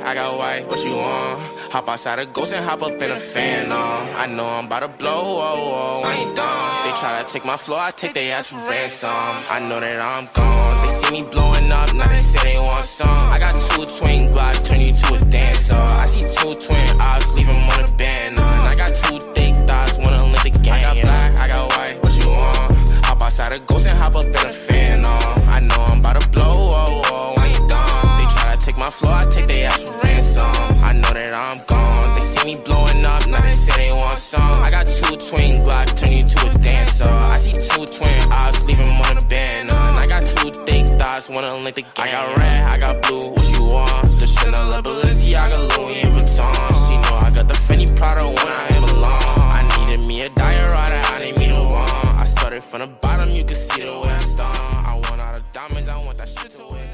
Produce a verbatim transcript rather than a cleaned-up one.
I got white, what you want? Hop outside a ghost and hop up in a fan, uh. I know I'm about to blow, oh, oh, I ain't done. They try to take my floor, I take their ass for ransom. I know that I'm gone. They see me blowing up, now they say they want some. I got two twin blocks, turn you to a dancer. I see two twin ops, leave them on a banner. And I got two thick thighs, wanna lick the game. I got black, I got white, what you want? Hop outside a ghost and hop up in a fan, uh. I know I'm about to blow, oh, oh, I ain't done. They try to take my floor, I take their ass for ransom. I know that I'm gone. They see me blowing up, now they say they want some. I got two twin blocks, turn you to a dancer. I see two twin ops, leave them on a banner. And I got two thick thighs, wanna link the game. I got red, I got blue, what you want? The Chanel, Balenciaga, Louis Vuitton. She know I got the Fendi Prada when I ain't belong. I needed me a diorama, I need me to want. I started from the bottom, you can see the way I start. I want all the diamonds, I want that shit to win.